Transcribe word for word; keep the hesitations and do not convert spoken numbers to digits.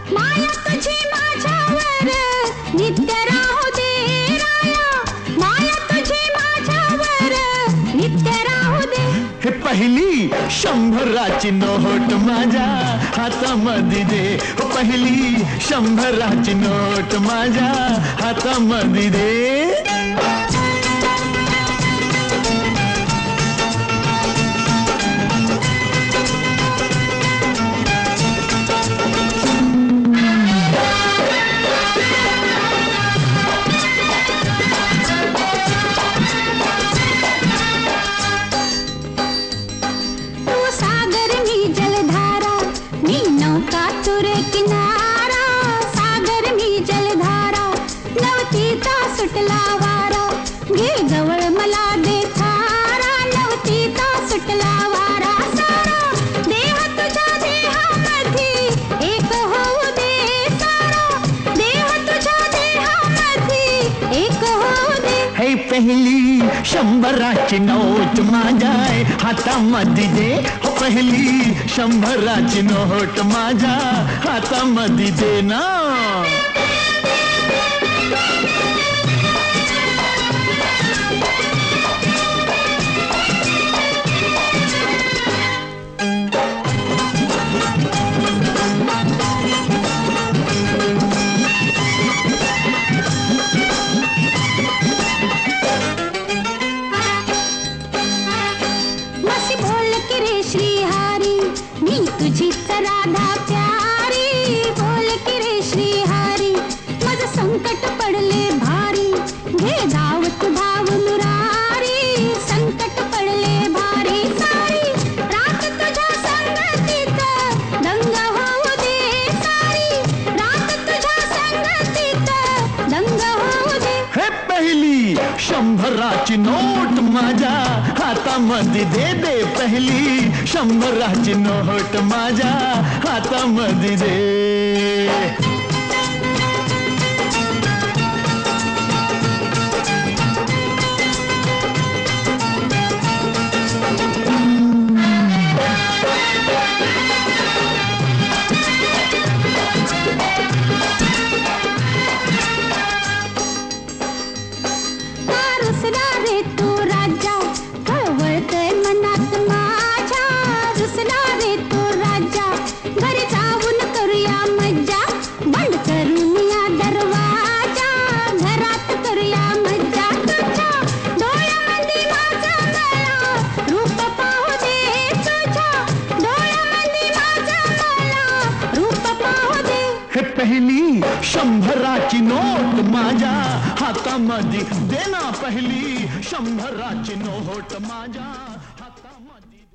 माया तुझी माझ्यावर नित्य राहू दे राया, माया तुझी माझ्यावर नित्य राहू दे. हे पहिली शंभराची नोट माझ्या हातामध्ये दे, पहिली शंभराची नोट माझ्या हातामध्ये दे. मी नौका तुरे किनारा, सागर मी जलधारा, नवतीचा सुटला वारा, घे जवळ मला दे थारा, नवतीचा सुटला वारा सारा, देह तुझ्या देहामध्ये एक होऊ दे सारा, देह तुझ्या देहामध्ये एक होऊ दे. हे पहिली शंभराची नोट माझ्या हातामध्ये दे, हो पहिली शंभराची नोट माझ्या हातामध्ये दे ना. मी तुझीच राधा प्यारी, बोल की रे श्रीहरी, माझं संकट पडले भारी, घे धावत धाव मुरारी, संकट पडले भारी सारी, रात तुझ्या संगतीत दंग होऊ दे सारी, रात तुझ्या संगतीत दंग होऊ दे. हे पहिली शंभराची नोट माझ्या हातामध्ये दे दे, पहिली शंभराची नोट माझ्या हातामध्ये दे. रे तू राजा कळवळतय मनात माझ्या, रुसला रे तू राजा, घरी जाऊन करूया मज्जा, बंद करून या दरवाजा, घरात करूया मज्जा. तुझ्या डोळ्यामध्ये माझं मला रूप पाहू दे, तुझ्या डोळ्यामध्ये माझं मला रूप पाहू दे. हे पहिली शंभराची नोट माझ्या हातामध्ये दे ना, पहिली शंभराची नोट माझ्या हातामध्ये.